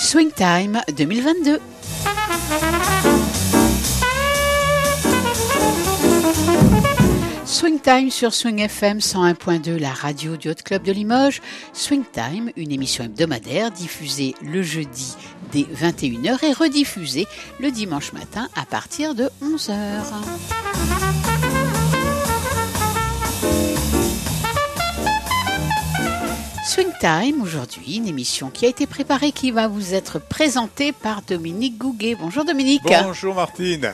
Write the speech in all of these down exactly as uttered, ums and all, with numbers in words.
Swing Time deux mille vingt-deux. Swing Time sur Swing F M cent un point deux, la radio du Hot Club de Limoges. Swing Time, une émission hebdomadaire diffusée le jeudi dès vingt et une heures et rediffusée le dimanche matin à partir de onze heures. Swing Time, aujourd'hui, une émission qui a été préparée, qui va vous être présentée par Dominique Gouguet. Bonjour Dominique. Bonjour Martine.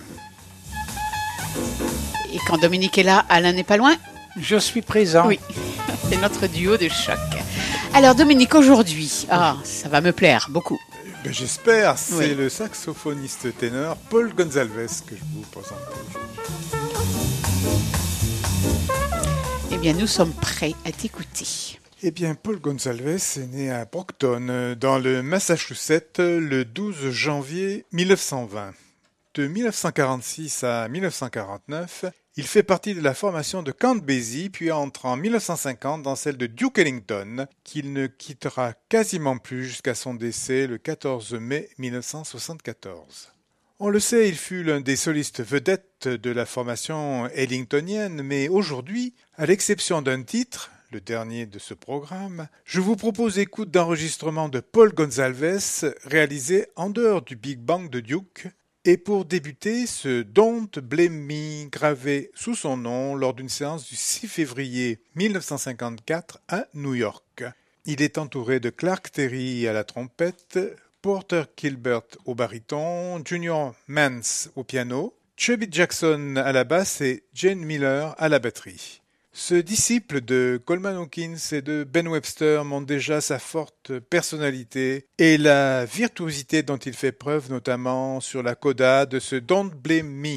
Et quand Dominique est là, Alain n'est pas loin? Je suis présent. Oui, c'est notre duo de choc. Alors Dominique, aujourd'hui, ah, ça va me plaire beaucoup. Ben, j'espère, c'est oui. le saxophoniste ténor Paul Gonsalves que je vous présente aujourd'hui. Eh bien, nous sommes prêts à t'écouter. Eh bien, Paul Gonsalves est né à Brockton, dans le Massachusetts, le douze janvier mille neuf cent vingt. De mille neuf cent quarante-six à mille neuf cent quarante-neuf, il fait partie de la formation de Count Basie, puis entre en mille neuf cent cinquante dans celle de Duke Ellington, qu'il ne quittera quasiment plus jusqu'à son décès le quatorze mai mille neuf cent soixante-quatorze. On le sait, il fut l'un des solistes vedettes de la formation ellingtonienne, mais aujourd'hui, à l'exception d'un titre, le dernier de ce programme, je vous propose écoute d'enregistrement de Paul Gonsalves réalisé en dehors du Big Bang de Duke. Et pour débuter, ce Don't Blame Me gravé sous son nom lors d'une séance du six février mille neuf cent cinquante-quatre à New York. Il est entouré de Clark Terry à la trompette, Porter Kilbert au baryton, Junior Mance au piano, Chubby Jackson à la basse et Jane Miller à la batterie. Ce disciple de Coleman Hawkins et de Ben Webster montre déjà sa forte personnalité et la virtuosité dont il fait preuve notamment sur la coda de ce Don't Blame Me.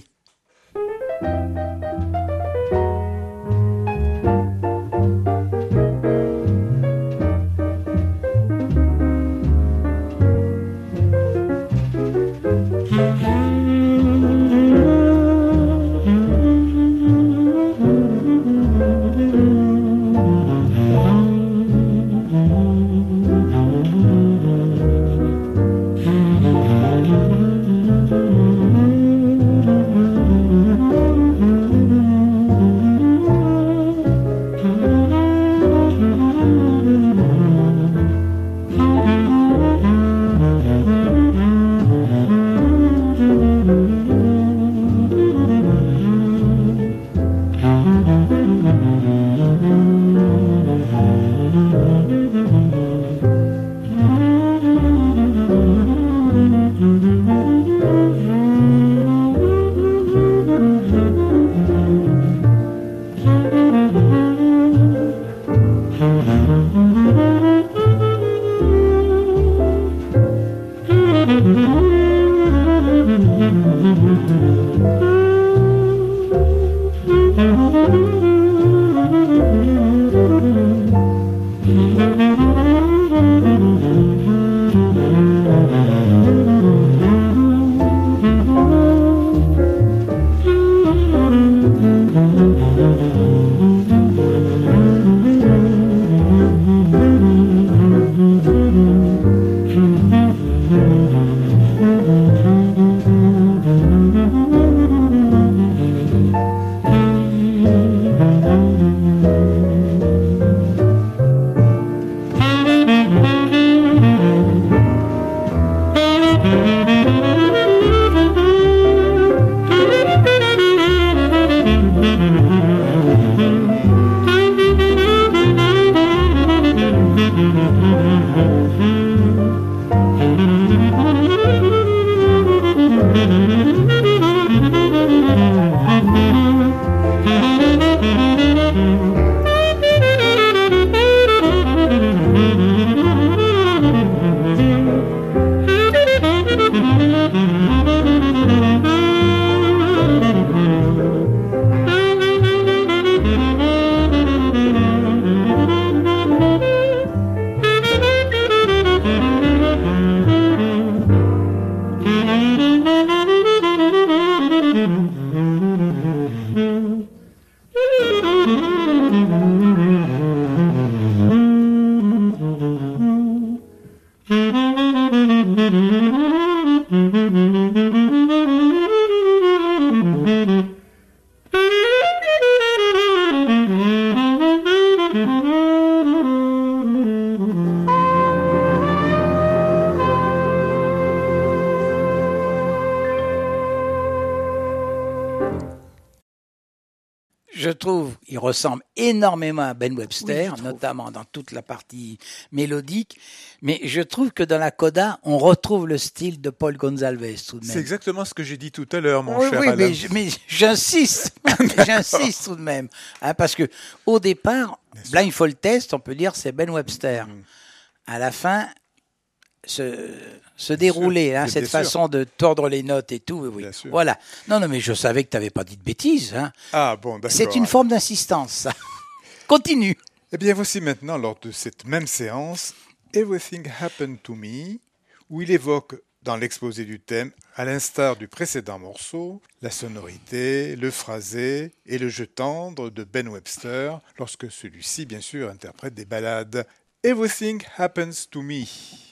trouve, il ressemble énormément à Ben Webster, oui, notamment dans toute la partie mélodique. Mais je trouve que dans la coda, on retrouve le style de Paul Gonsalves tout de même. C'est exactement ce que j'ai dit tout à l'heure, mon oui, cher oui, Alain. mais, mais j'insiste, j'insiste tout de même, hein, parce que au départ, Blindfold Test, on peut dire c'est Ben Webster. Mmh. À la fin, se, se dérouler, hein, cette façon sûr. de tordre les notes et tout, oui. Voilà. Non, non, mais je savais que tu n'avais pas dit de bêtises. Hein. Ah bon, d'accord. C'est une forme d'insistance, ça. Continue. Eh bien, voici maintenant, lors de cette même séance, Everything Happened to Me, où il évoque, dans l'exposé du thème, à l'instar du précédent morceau, la sonorité, le phrasé et le jeu tendre de Ben Webster, lorsque celui-ci, bien sûr, interprète des ballades. Everything Happens to Me.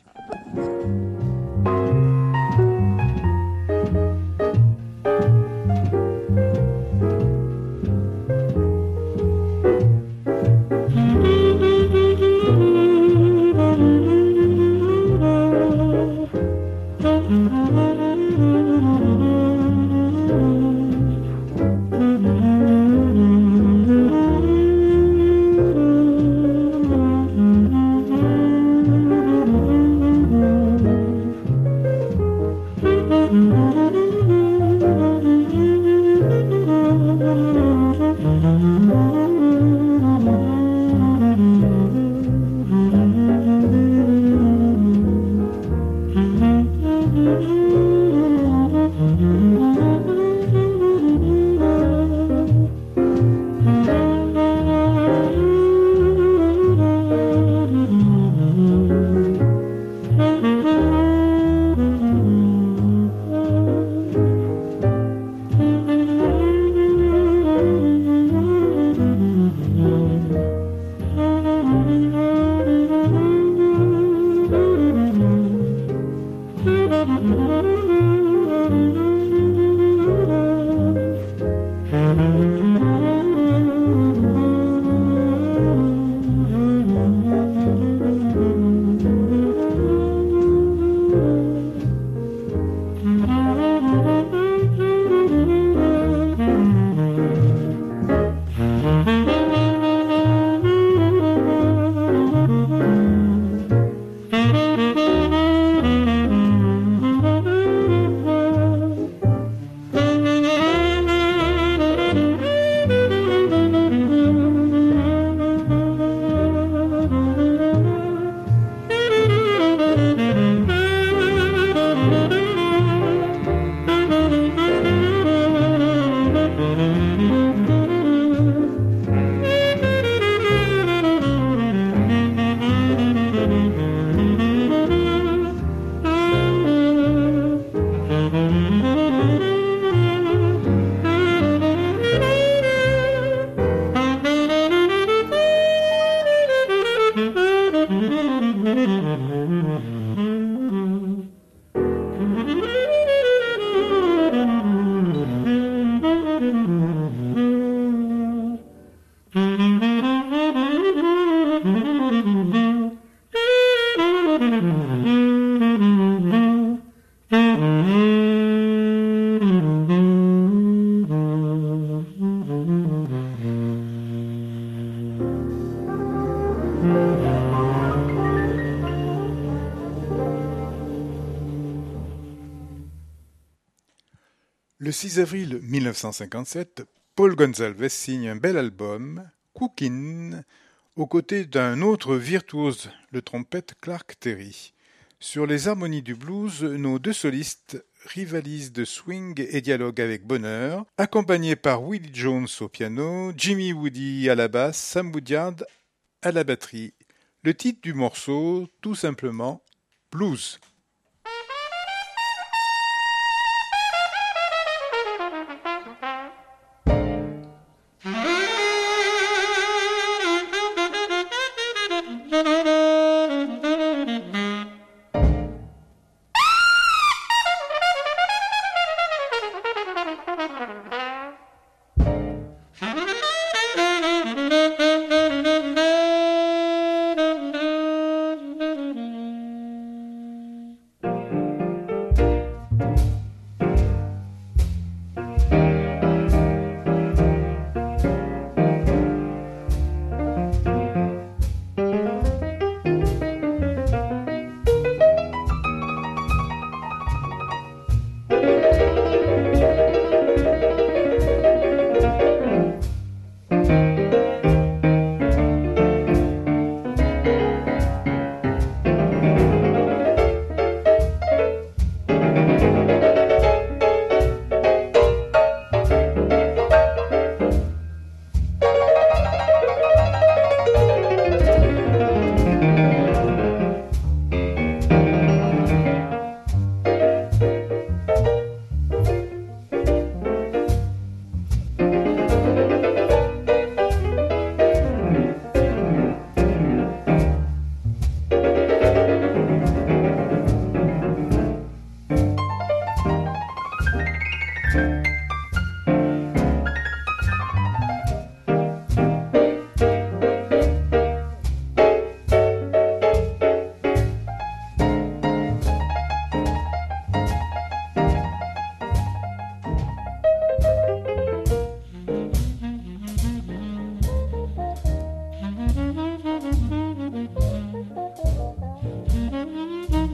Le six avril mille neuf cent cinquante-sept, Paul Gonsalves signe un bel album, Cookin', aux côtés d'un autre virtuose, le trompette Clark Terry. Sur les harmonies du blues, nos deux solistes rivalisent de swing et dialogue avec bonheur, accompagnés par Willie Jones au piano, Jimmy Woody à la basse, Sam Woodyard à la batterie. Le titre du morceau, tout simplement, Blues.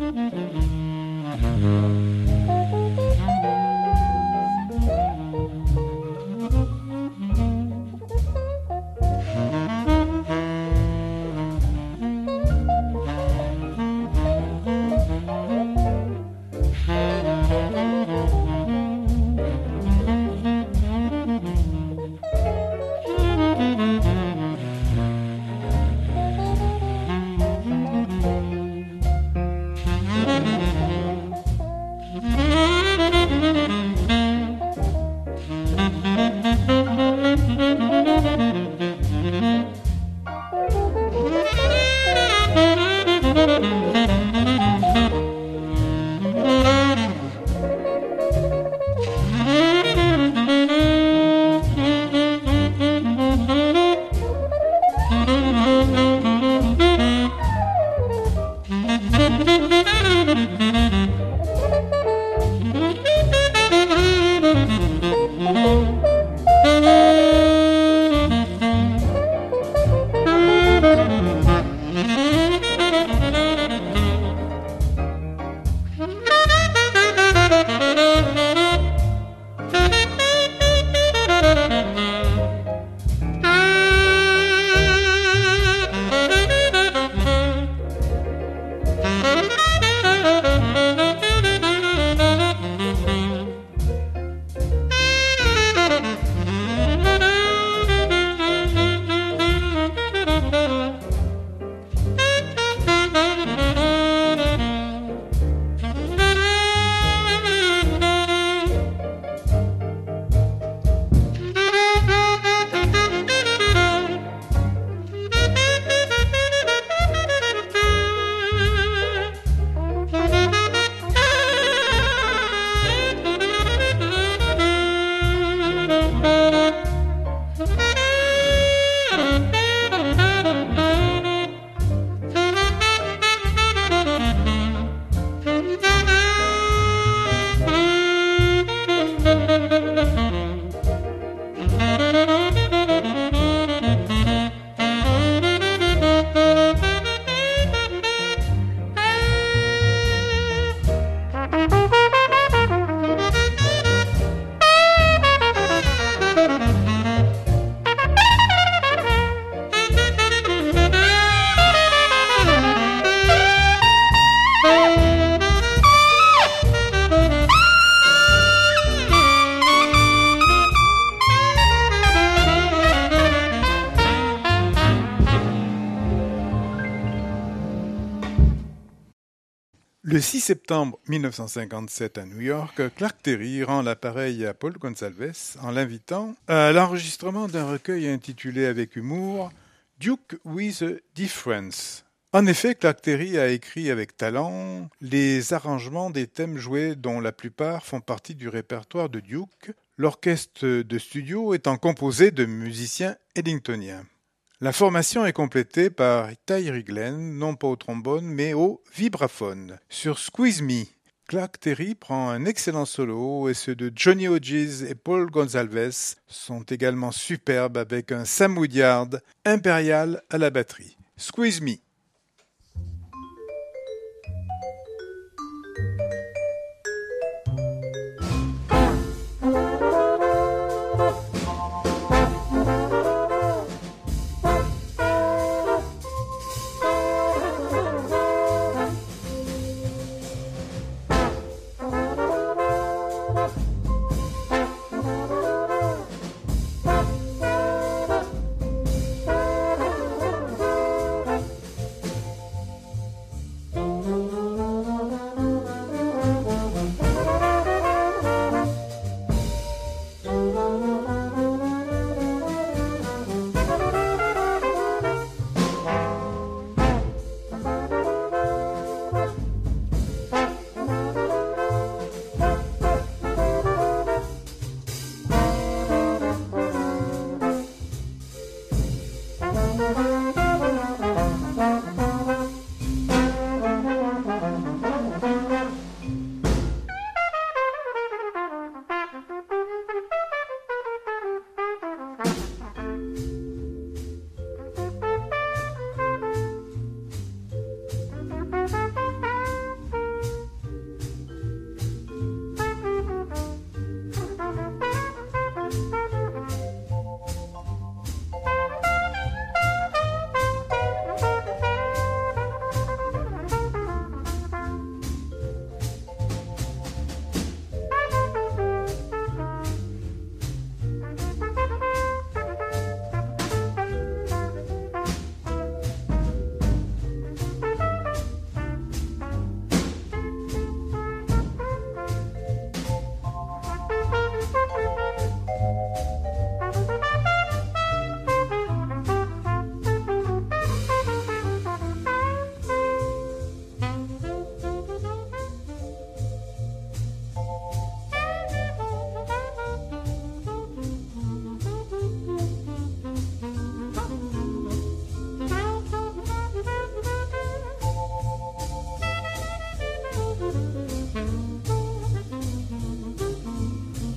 Le six septembre mille neuf cent cinquante-sept à New York, Clark Terry rend l'appareil à Paul Gonsalves en l'invitant à l'enregistrement d'un recueil intitulé avec humour « Duke with a Difference ». En effet, Clark Terry a écrit avec talent les arrangements des thèmes joués dont la plupart font partie du répertoire de Duke, l'orchestre de studio étant composé de musiciens eddingtoniens. La formation est complétée par Tyree Glenn, non pas au trombone, mais au vibraphone. Sur Squeeze Me, Clark Terry prend un excellent solo et ceux de Johnny Hodges et Paul Gonsalves sont également superbes avec un Sam Woodyard impérial à la batterie. Squeeze Me.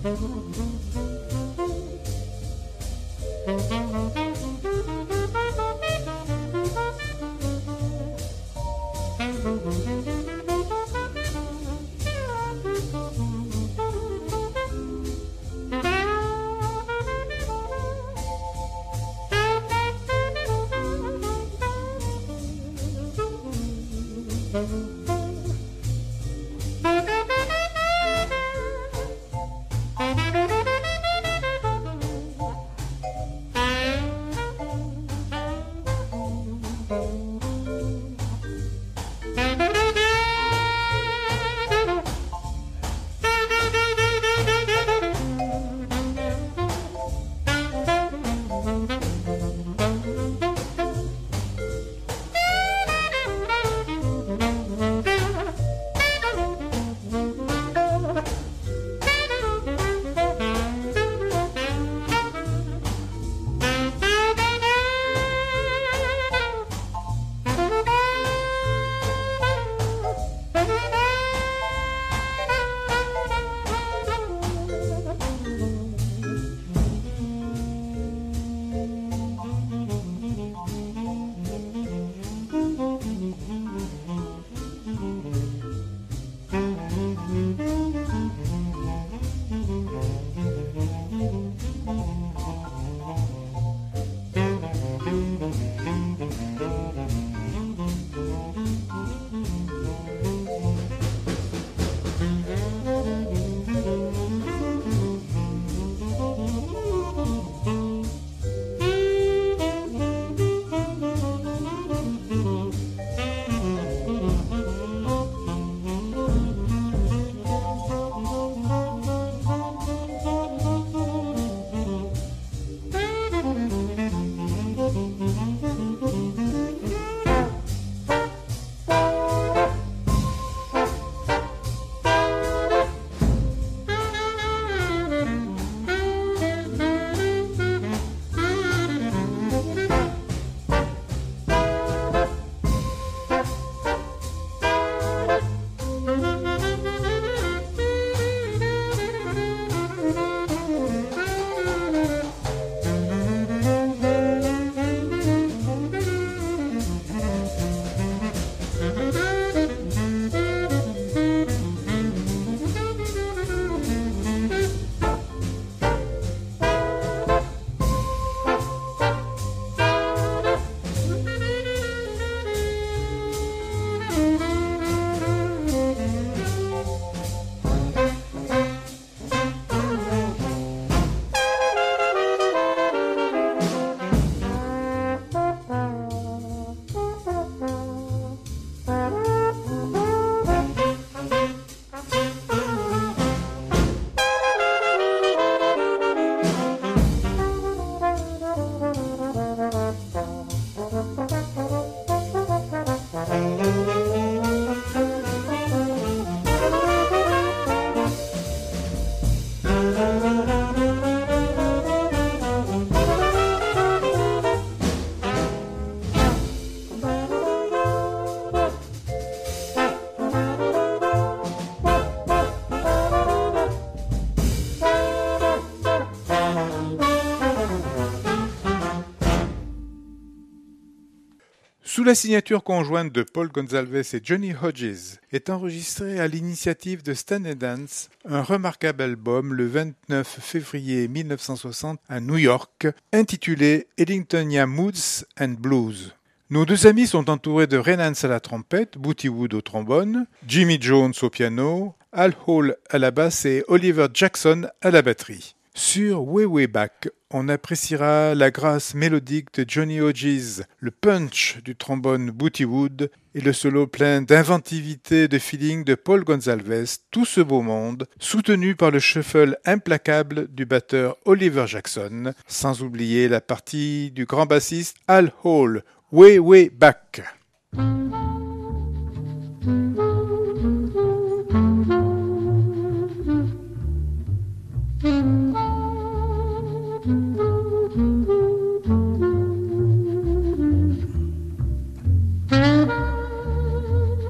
Sous la signature conjointe de Paul Gonsalves et Johnny Hodges, est enregistré à l'initiative de Stan Dance un remarquable album le vingt-neuf février mille neuf cent soixante à New York, intitulé Ellingtonia Moods and Blues. Nos deux amis sont entourés de Ray Nance à la trompette, Bootie Wood au trombone, Jimmy Jones au piano, Al Hall à la basse et Oliver Jackson à la batterie. Sur Way Way Back, on appréciera la grâce mélodique de Johnny Hodges, le punch du trombone Bootie Wood et le solo plein d'inventivité et de feeling de Paul Gonsalves, tout ce beau monde, soutenu par le shuffle implacable du batteur Oliver Jackson, sans oublier la partie du grand bassiste Al Hall, Way Way Back.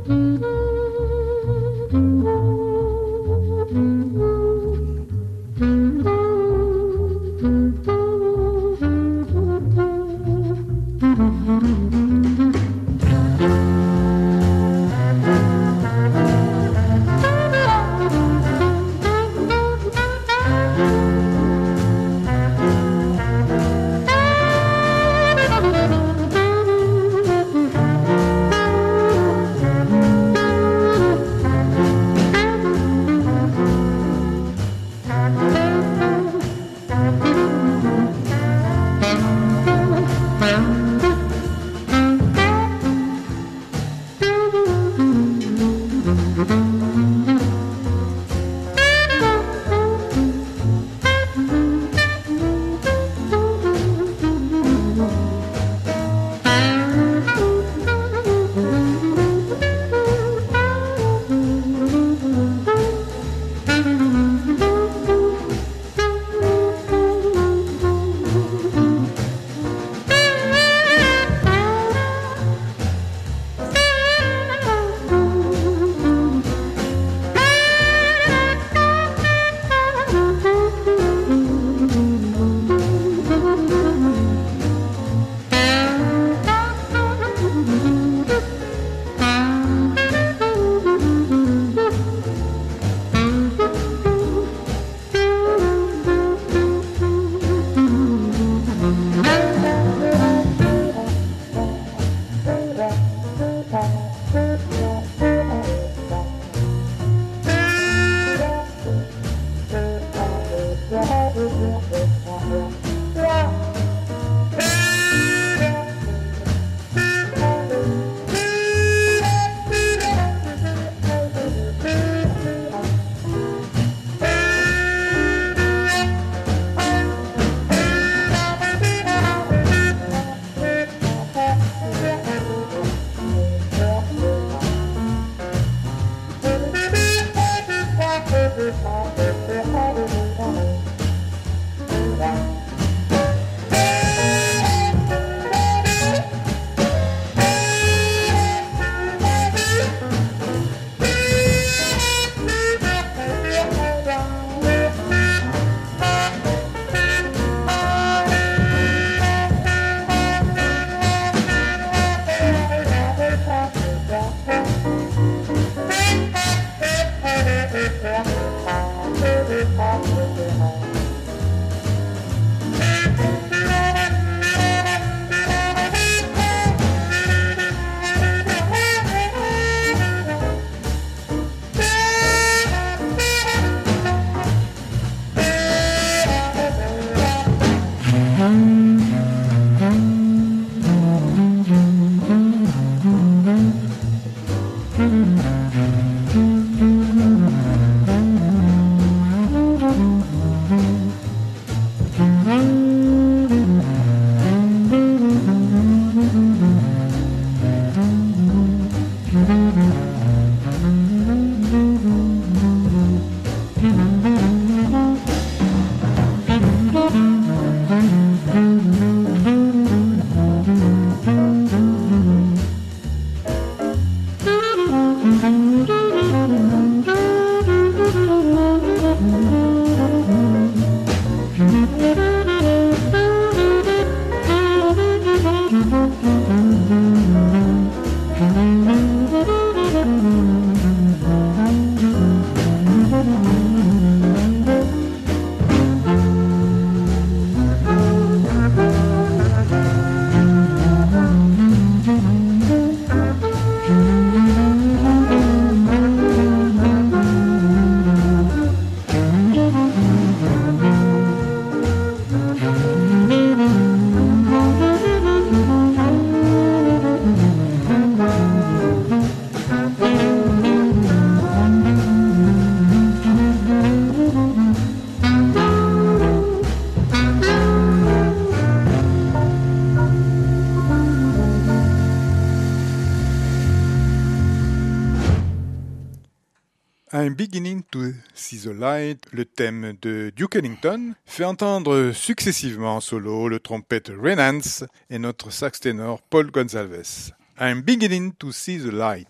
Mm-hmm. I'm Beginning to See the Light, le thème de Duke Ellington, fait entendre successivement en solo le trompette Ray Nance et notre sax ténor Paul Gonsalves. I'm Beginning to See the Light.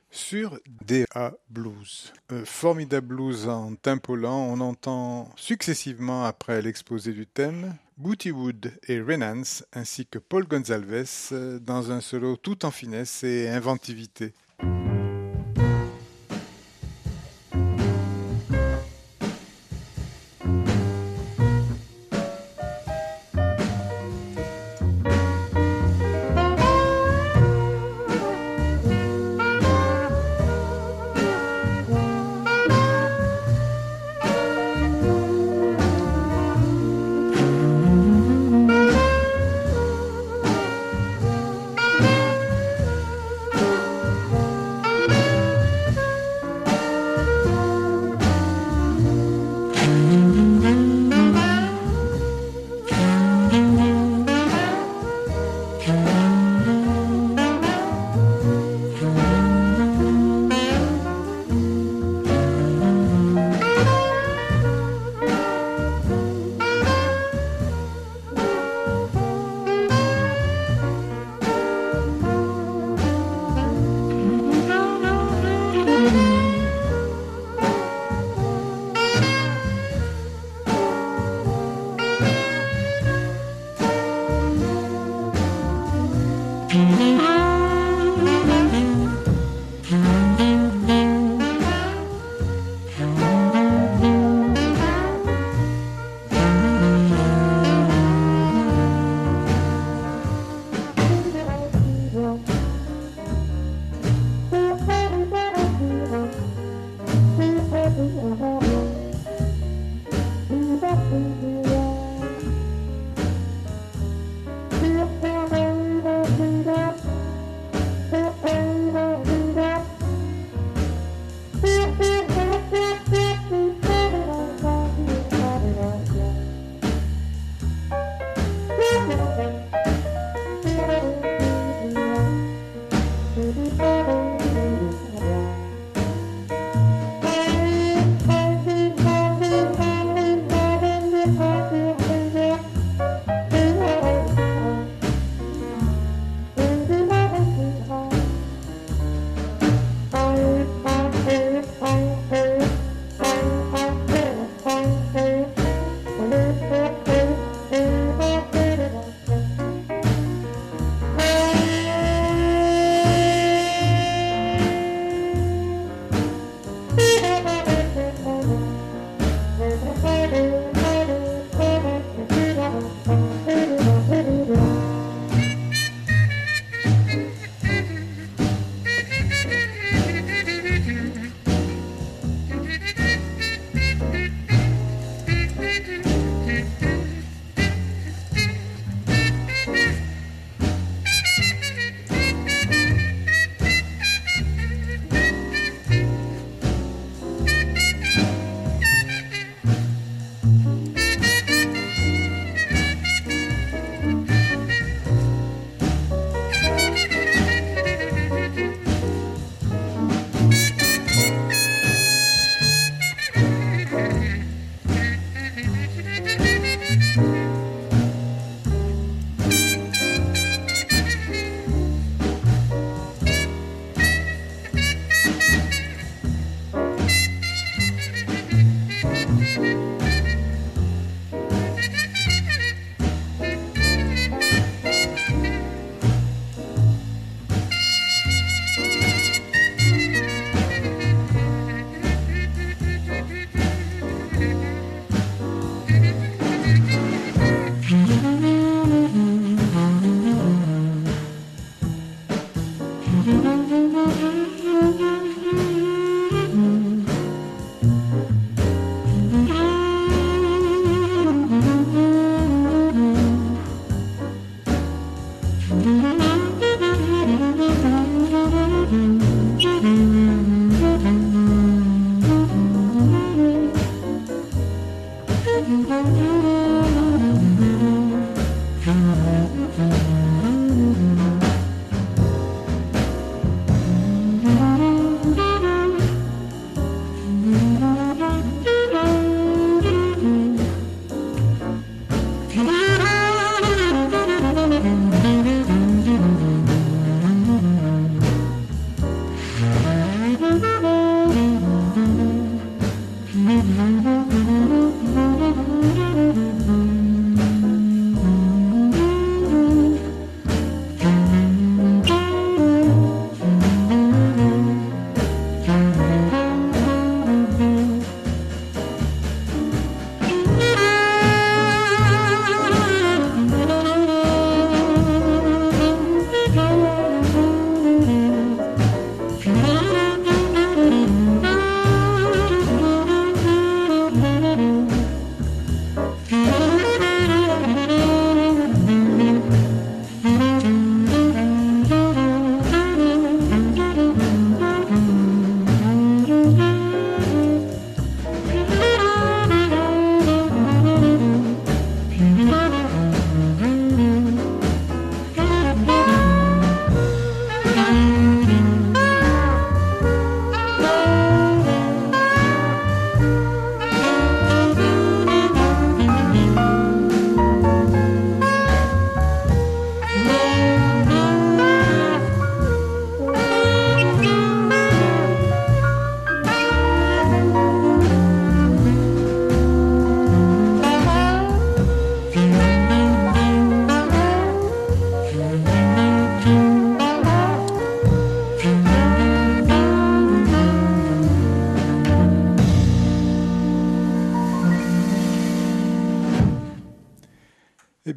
sur D A Blues. Euh, formidable blues en tempo lent, on entend successivement après l'exposé du thème Booty Wood et Renance ainsi que Paul Gonsalves euh, dans un solo tout en finesse et inventivité.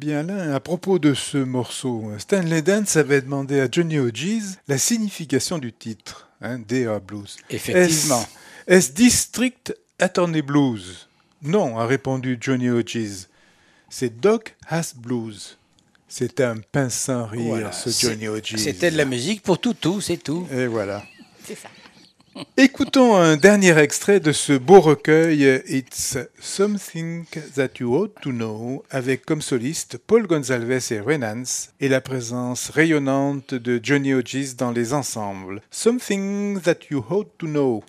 bien là, à propos de ce morceau, Stanley Dance avait demandé à Johnny Hodges la signification du titre, hein, D A Blues. Effectivement. Est-ce, est-ce District Attorney Blues? Non, a répondu Johnny Hodges. C'est Doc Has Blues. C'était un pince sans rire, voilà, ce Johnny Hodges. C'était de la musique pour toutou, c'est tout. Et voilà. C'est ça. Écoutons un dernier extrait de ce beau recueil It's Something That You Ought to Know, avec comme soliste Paul Gonsalves et Renance et la présence rayonnante de Johnny Hodges dans les ensembles. Something That You Ought to Know.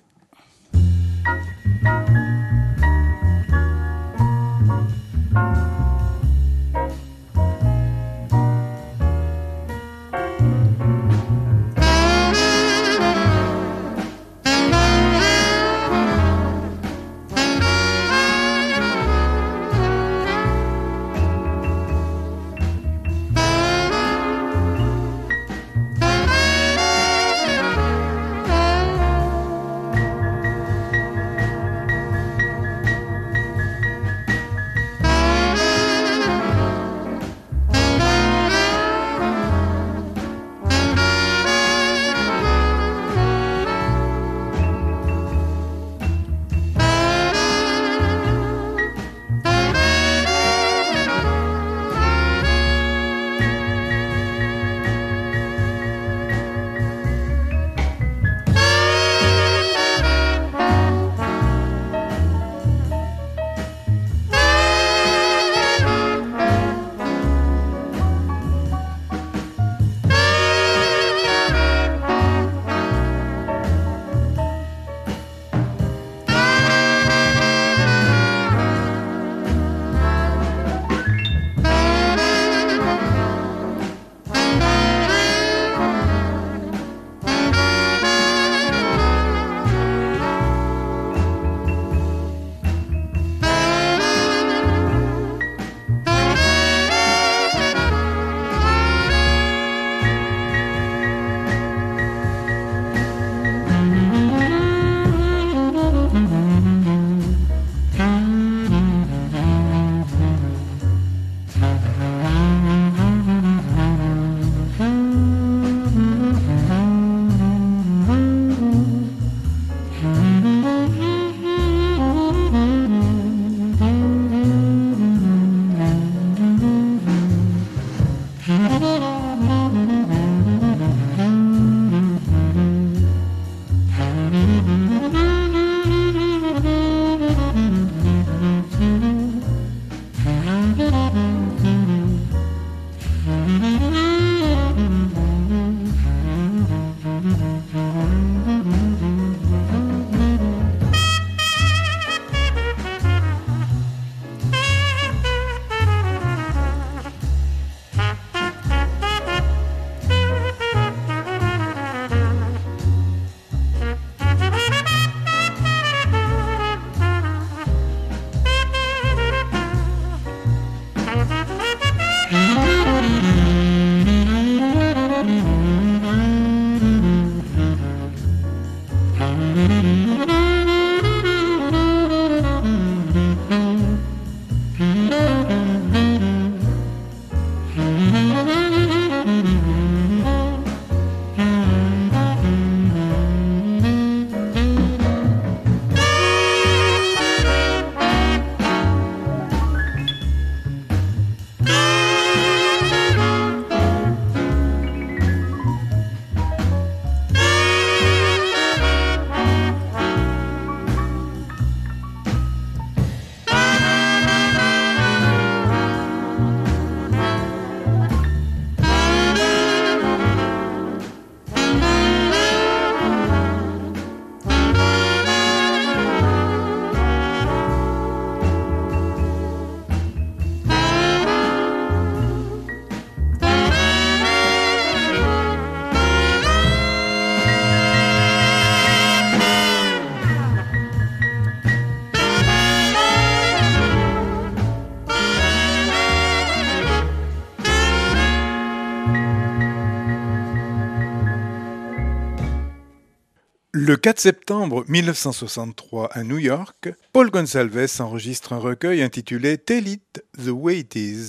Le quatre septembre mille neuf cent soixante-trois à New York, Paul Gonsalves enregistre un recueil intitulé Tell It the Way It Is.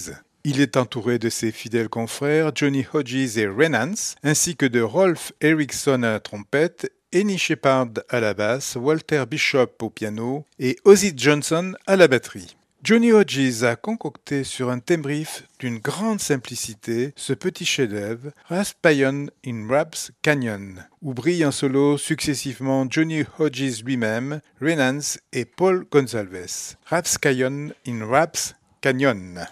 Il est entouré de ses fidèles confrères Johnny Hodges et Ray Nance, ainsi que de Rolf Eriksson à la trompette, Henny Shepard à la basse, Walter Bishop au piano et Ozzy Johnson à la batterie. Johnny Hodges a concocté sur un thème riff d'une grande simplicité ce petit chef-d'œuvre, Raspayon in Raps Canyon, où brillent en solo successivement Johnny Hodges lui-même, Ray Nance et Paul Gonsalves. Raps Canyon in Raps Canyon.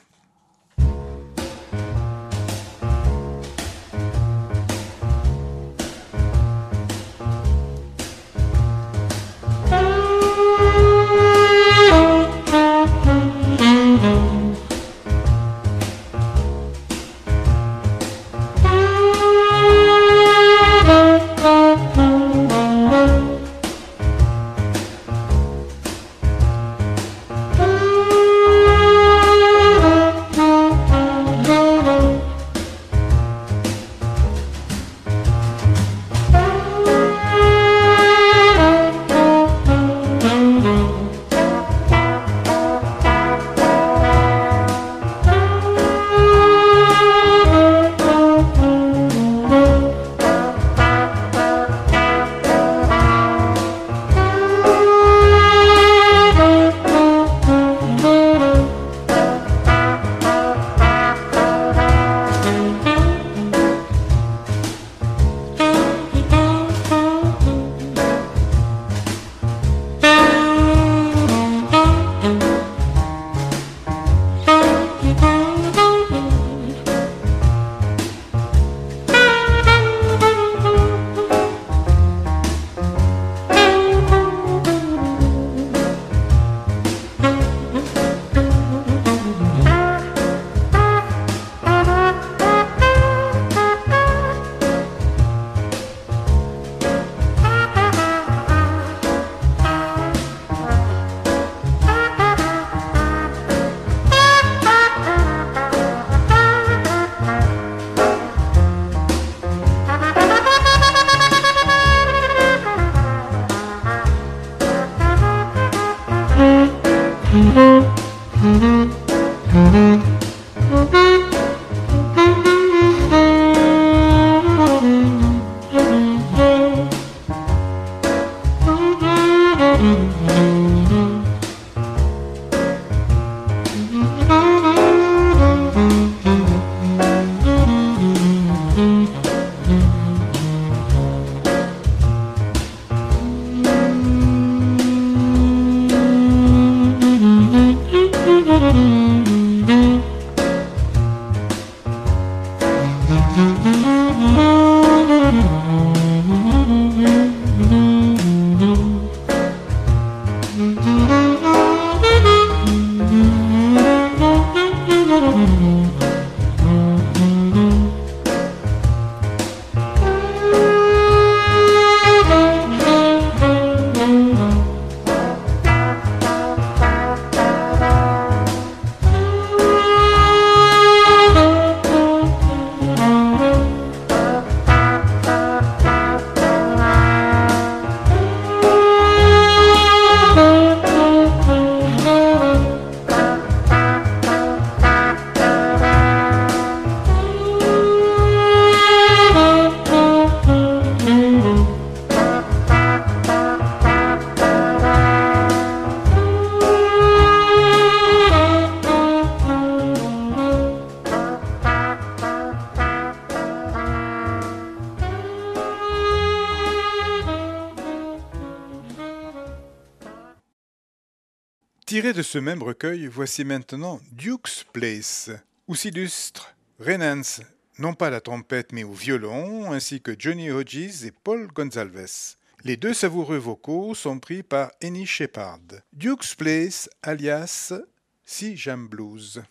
Tiré de ce même recueil, voici maintenant Duke's Place, où s'illustrent Ray Nance, non pas à la trompette mais au violon, ainsi que Johnny Hodges et Paul Gonsalves. Les deux savoureux vocaux sont pris par Henny Shepard. Duke's Place alias Sea Jam Blues.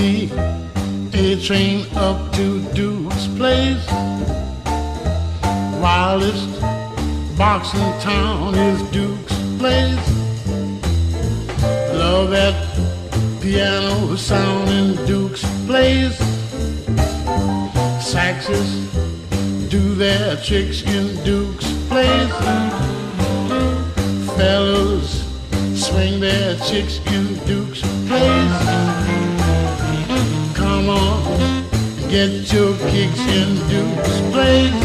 me a train up to Duke's place. Wildest box in town is Duke's place. Love that piano sound in Duke's place. Saxes do their tricks in Duke's place. Fellows swing their chicks in Duke's place. Come on, get your kicks in Duke's place.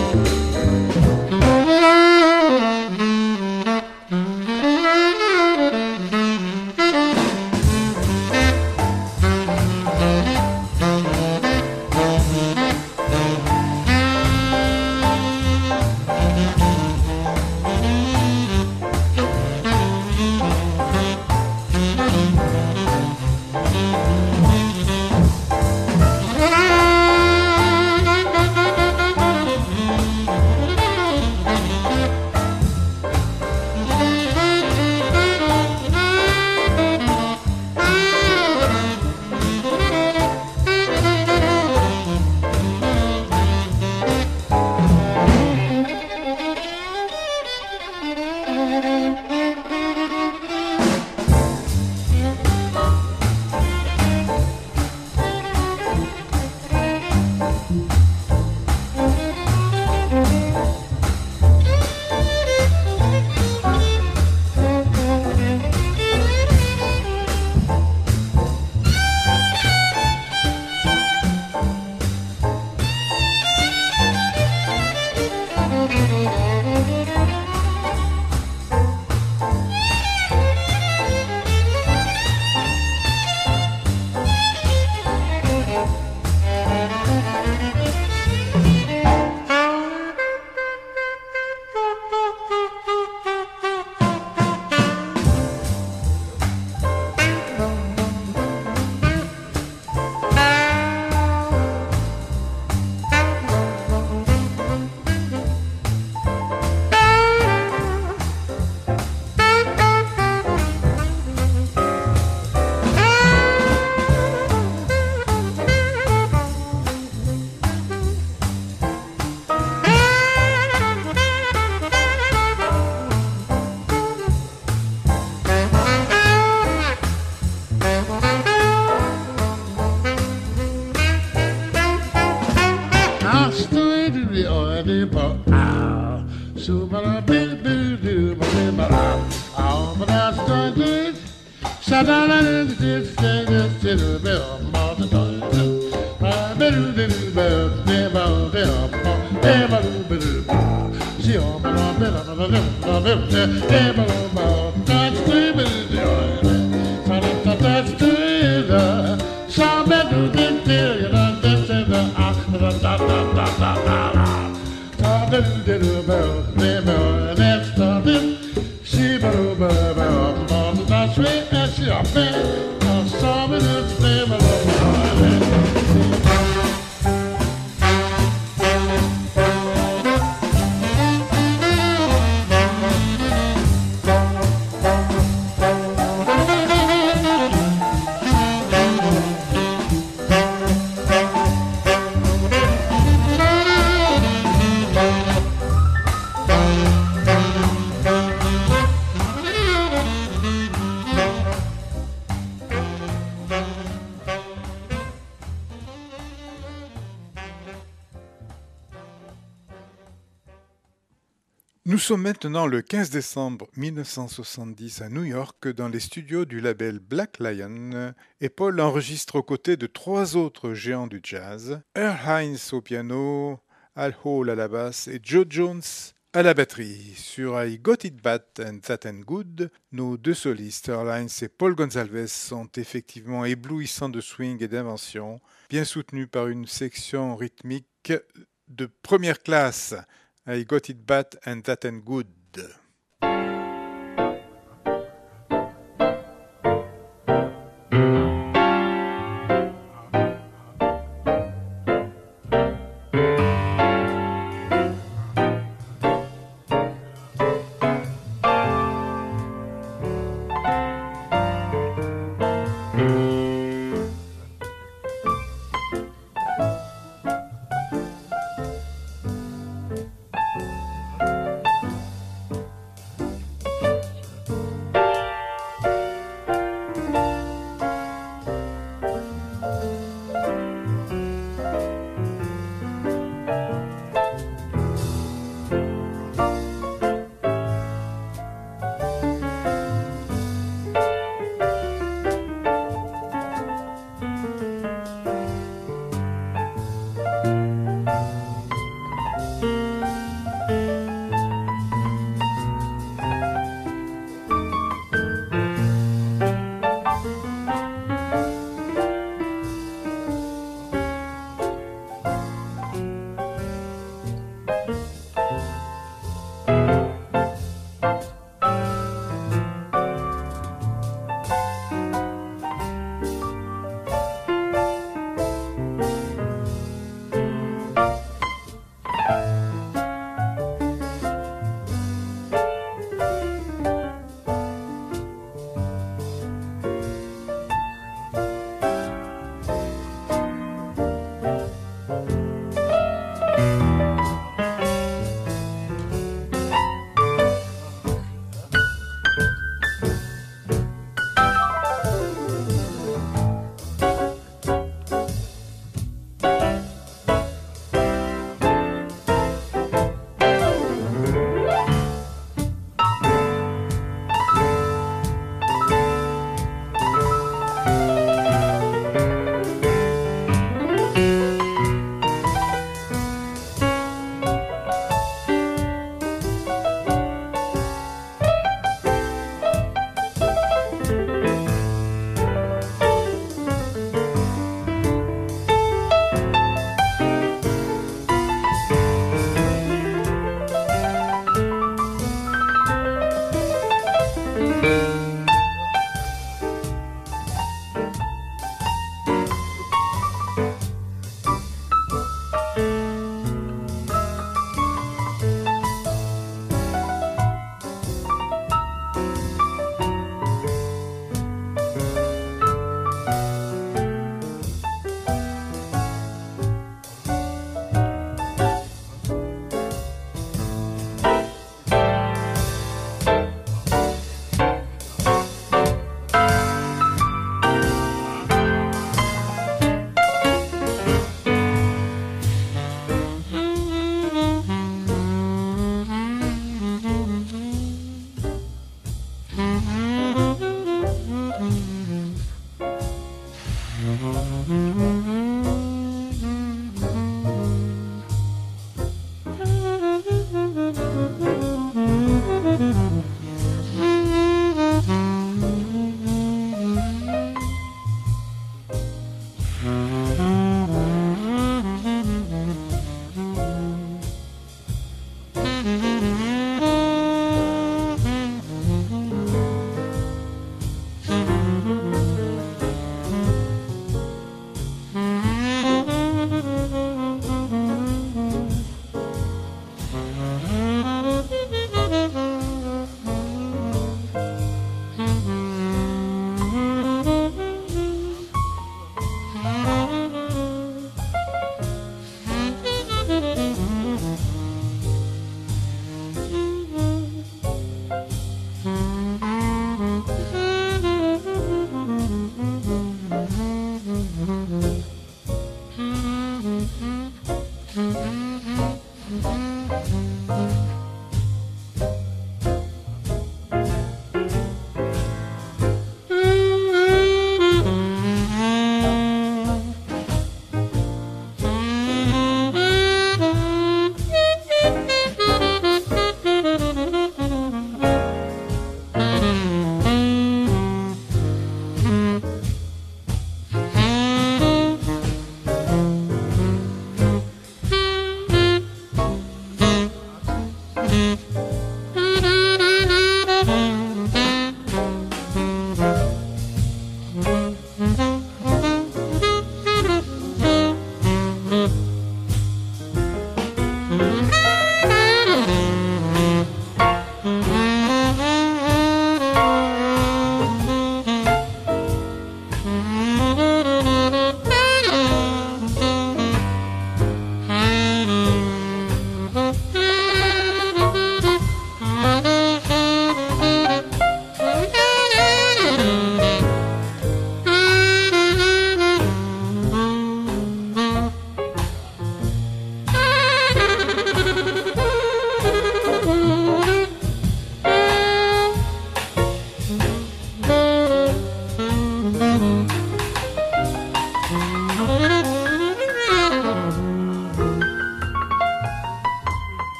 Nous sommes maintenant le quinze décembre mille neuf cent soixante-dix à New York dans les studios du label Black Lion et Paul enregistre aux côtés de trois autres géants du jazz, Earl Hines au piano, Al Hall à la basse et Joe Jones à la batterie. Sur I Got It Bad and That and Good, nos deux solistes, Earl Hines et Paul Gonsalves, sont effectivement éblouissants de swing et d'invention, bien soutenus par une section rythmique de première classe. I Got It Bad and That and Good.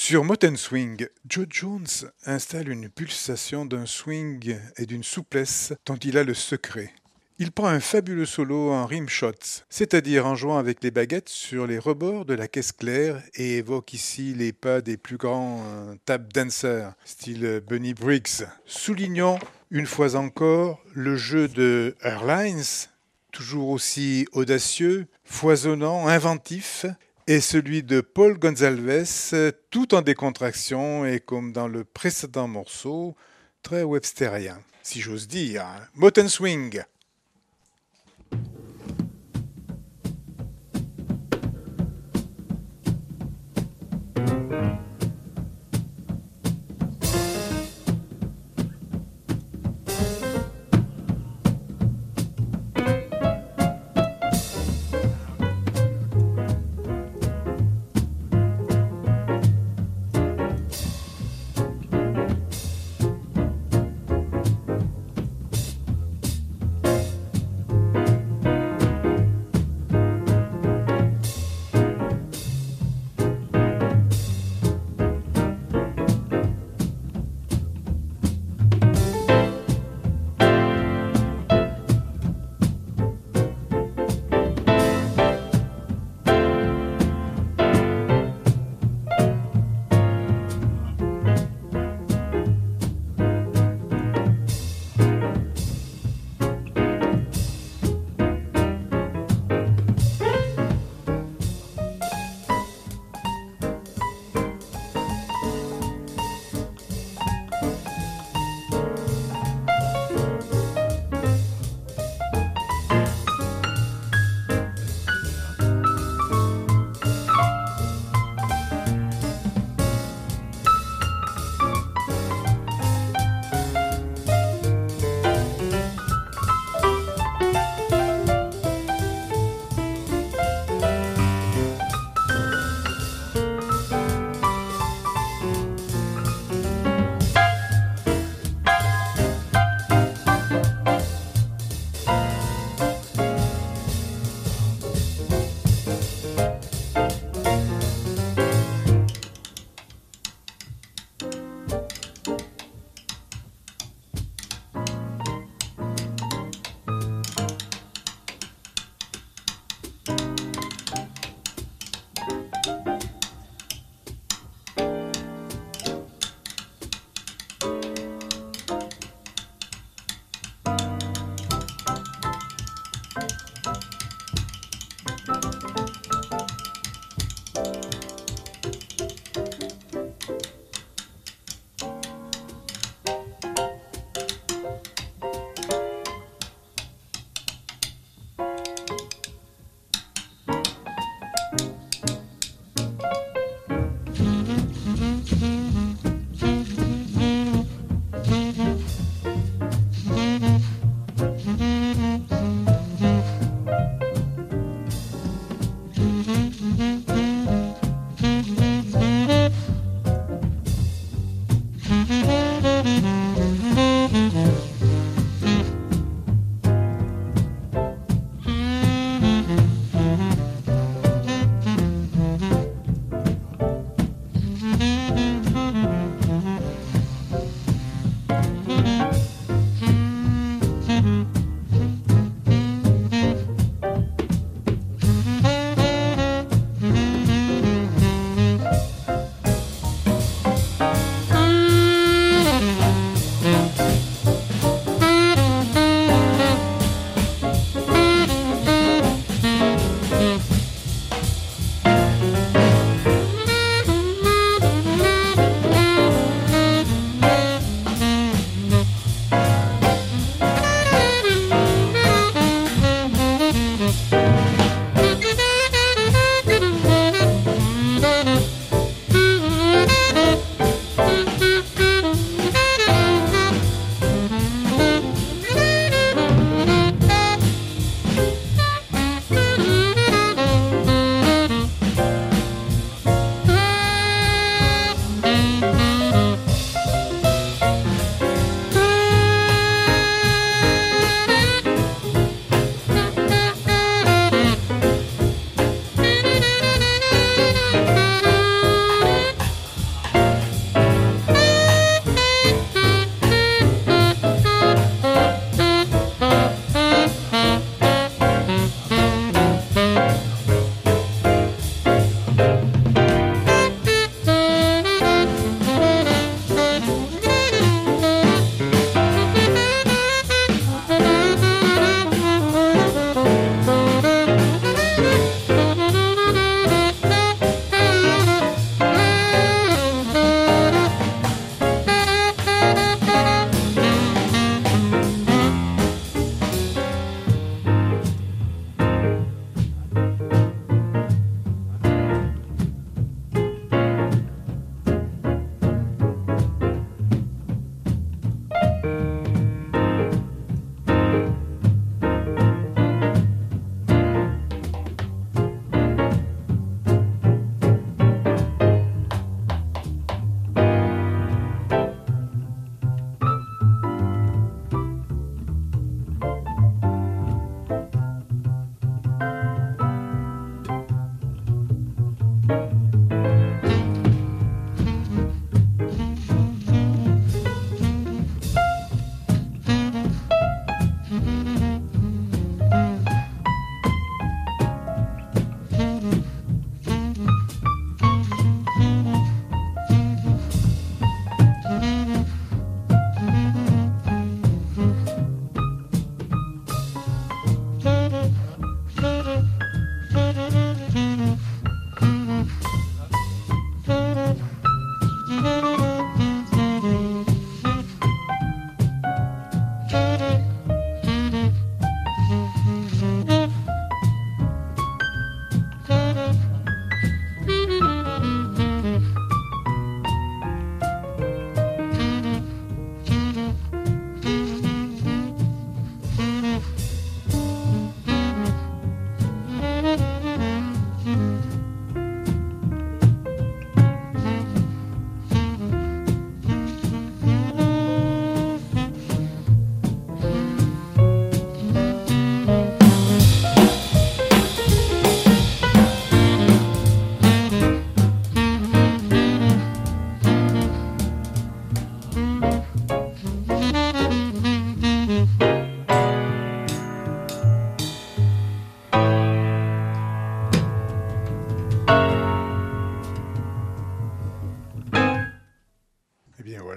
Sur Motown Swing, Joe Jones installe une pulsation d'un swing et d'une souplesse dont il a le secret. Il prend un fabuleux solo en rim shots, c'est-à-dire en jouant avec les baguettes sur les rebords de la caisse claire et évoque ici les pas des plus grands euh, tap dancers, style Bunny Briggs. Soulignons une fois encore le jeu de Airlines, toujours aussi audacieux, foisonnant, inventif, et celui de Paul Gonsalves, tout en décontraction et comme dans le précédent morceau, très websterien, si j'ose dire. Motown Swing. Thank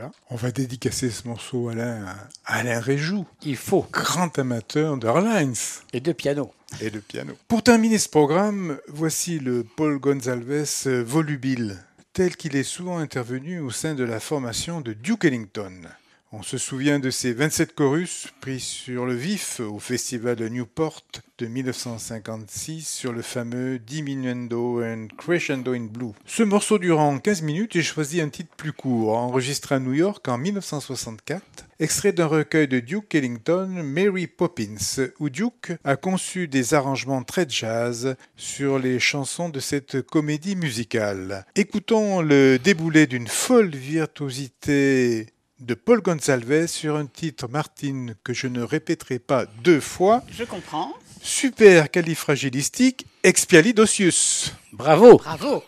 Voilà. On va dédicacer ce morceau à Alain, à Alain Réjoux. Il faut. Grand amateur d'Airlines. Et de piano. Et de piano. Pour terminer ce programme, voici le Paul Gonsalves volubile, tel qu'il est souvent intervenu au sein de la formation de Duke Ellington. On se souvient de ses vingt-sept chorus pris sur le vif au festival de Newport de dix-neuf cent cinquante-six sur le fameux Diminuendo and Crescendo in Blue. Ce morceau durant quinze minutes, j'ai choisi un titre plus court, enregistré à New York en dix-neuf cent soixante-quatre, extrait d'un recueil de Duke Ellington, Mary Poppins, où Duke a conçu des arrangements très jazz sur les chansons de cette comédie musicale. Écoutons le déboulé d'une folle virtuosité de Paul Gonsalves sur un titre, Martine, que je ne répéterai pas deux fois. Je comprends. Supercalifragilistique expialidocious. Bravo. Bravo.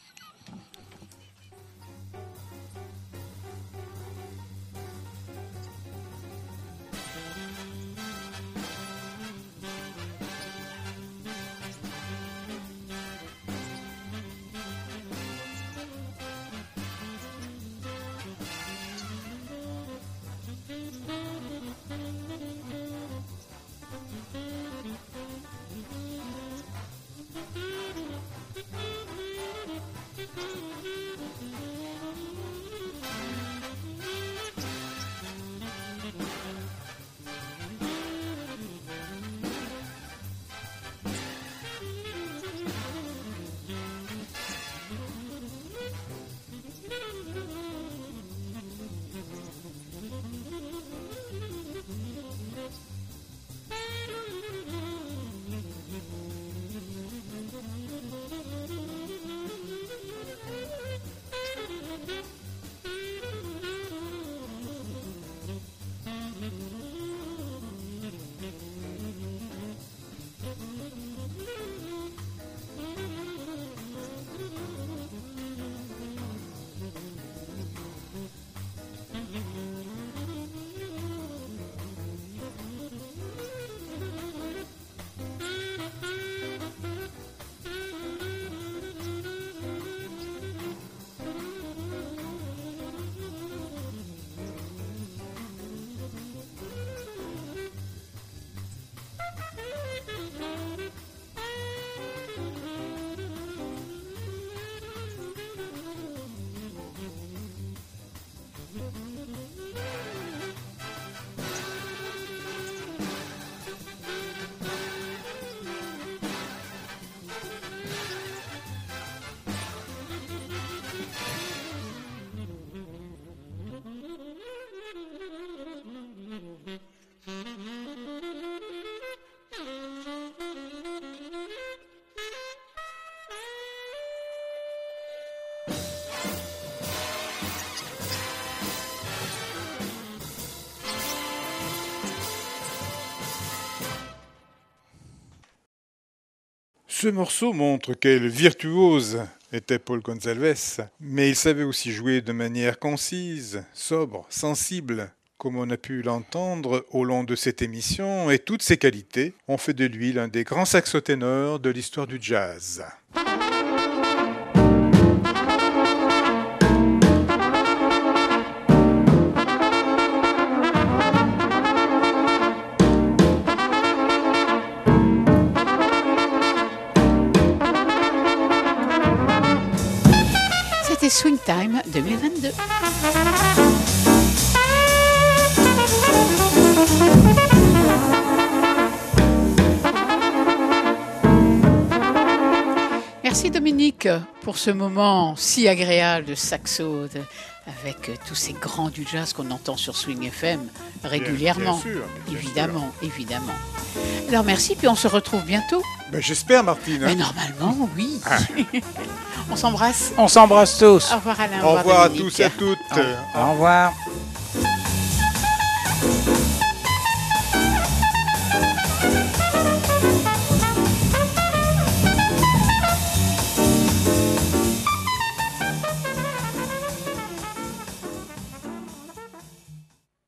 Ce morceau montre quel virtuose était Paul Gonsalves, mais il savait aussi jouer de manière concise, sobre, sensible, comme on a pu l'entendre au long de cette émission, et toutes ces qualités ont fait de lui l'un des grands saxoténors de l'histoire du jazz. Swing Time deux mille vingt-deux. Merci Dominique pour ce moment si agréable de saxo de, avec tous ces grands du jazz qu'on entend sur Swing F M régulièrement. Bien, bien sûr, bien évidemment, sûr. évidemment. Alors merci, puis on se retrouve bientôt. Ben, j'espère, Martine. Mais normalement, oui. Ah. On s'embrasse. On s'embrasse tous. Au revoir Alain. Au revoir, au revoir à tous et à toutes. Au, au revoir.